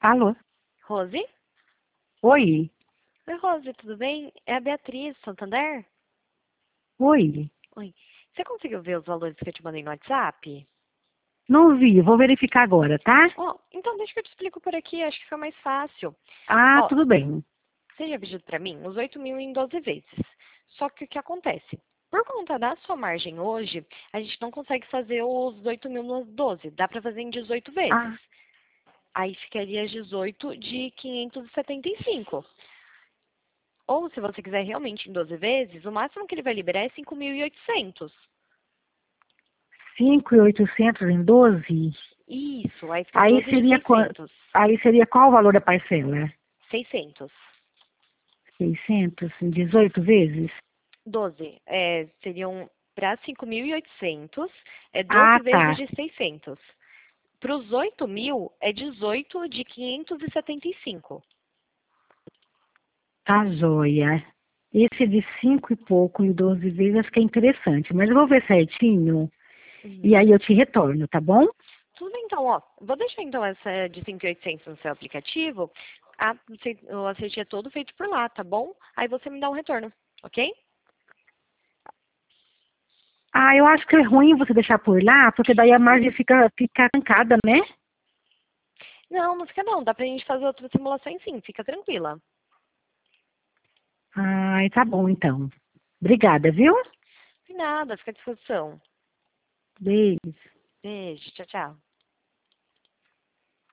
Alô? Rose? Oi? Oi, Rose, tudo bem? É a Beatriz, Santander? Oi? Oi. Você conseguiu ver os valores que eu te mandei no WhatsApp? Não vi, vou verificar agora, tá? Ó, então deixa que eu te explico por aqui, acho que fica mais fácil. Ah, Ó, tudo bem. você já pediu pra mim os 8 mil em 12 vezes. Só que o que acontece? Por conta da sua margem hoje, a gente não consegue fazer os 8 mil nas 12. Dá pra fazer em 18 vezes. Ah, Aí ficaria 18 de 575. Ou, se você quiser realmente em 12 vezes, o máximo que ele vai liberar é 5.800. 5.800 em 12? Isso, aí fica Aí 12 de seria, 600. aí seria qual o valor da parcela? 600. 600 em 18 vezes? 12. Seriam para 5.800, é Ah, 12 vezes tá. de 600. Para os 8 mil, é 18 de 575. Tá joia. Esse de 5 e pouco em 12 vezes acho que é interessante, mas eu vou ver certinho e Uhum. aí eu te retorno, tá bom? Tudo bem, então, ó. Vou deixar então essa de 5.800 no seu aplicativo. O acerto é todo feito por lá, tá bom? Aí você me dá um retorno, ok? Ah, eu acho que é ruim você deixar por lá, porque daí a margem fica arrancada, né? Não, não fica não. Dá pra gente fazer outras simulações sim, fica tranquila. Ai, tá bom então. Obrigada, viu? De nada, fica à disposição. Beijo. Beijo, tchau, tchau.